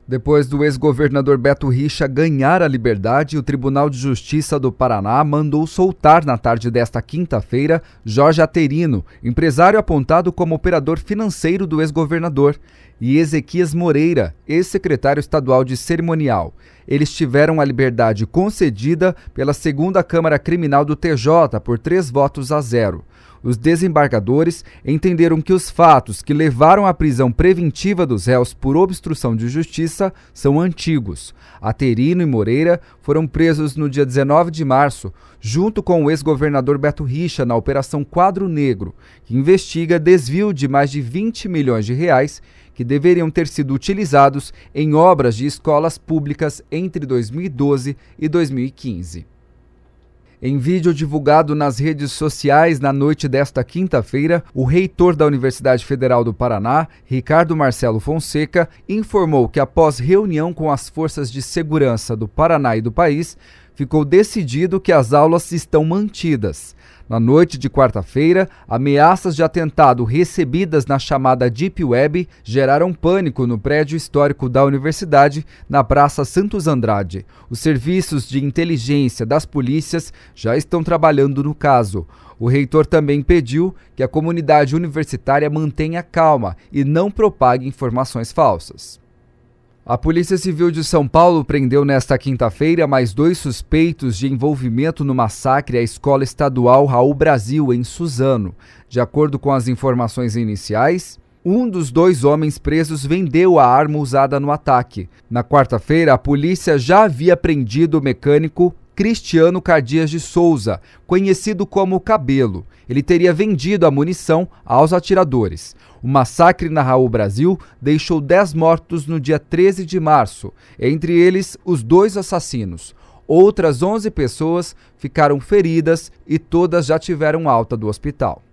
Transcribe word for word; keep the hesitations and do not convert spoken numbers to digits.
Depois do ex-governador Beto Richa ganhar a liberdade, o Tribunal de Justiça do Paraná mandou soltar na tarde desta quinta-feira Jorge Aterino, empresário apontado como operador financeiro do ex-governador, e Ezequias Moreira, ex-secretário estadual de cerimonial. Eles tiveram a liberdade concedida pela segunda Câmara Criminal do T J por três votos a zero. Os desembargadores entenderam que os fatos que levaram à prisão preventiva dos réus por obstrução de justiça são antigos. Aterino e Moreira foram presos no dia dezenove de março, junto com o ex-governador Beto Richa, na Operação Quadro Negro, que investiga desvio de mais de vinte milhões de reais que deveriam ter sido utilizados em obras de escolas públicas entre dois mil e doze e dois mil e quinze. Em vídeo divulgado nas redes sociais na noite desta quinta-feira, o reitor da Universidade Federal do Paraná, Ricardo Marcelo Fonseca, informou que após reunião com as forças de segurança do Paraná e do país, ficou decidido que as aulas estão mantidas. Na noite de quarta-feira, ameaças de atentado recebidas na chamada Deep Web geraram pânico no prédio histórico da universidade, na Praça Santos Andrade. Os serviços de inteligência das polícias já estão trabalhando no caso. O reitor também pediu que a comunidade universitária mantenha calma e não propague informações falsas. A Polícia Civil de São Paulo prendeu nesta quinta-feira mais dois suspeitos de envolvimento no massacre à Escola Estadual Raul Brasil, em Suzano. De acordo com as informações iniciais, um dos dois homens presos vendeu a arma usada no ataque. Na quarta-feira, a polícia já havia prendido o mecânico Cristiano Cardias de Souza, conhecido como Cabelo. Ele teria vendido a munição aos atiradores. O massacre na Raul Brasil deixou dez mortos no dia treze de março, entre eles os dois assassinos. Outras onze pessoas ficaram feridas e todas já tiveram alta do hospital.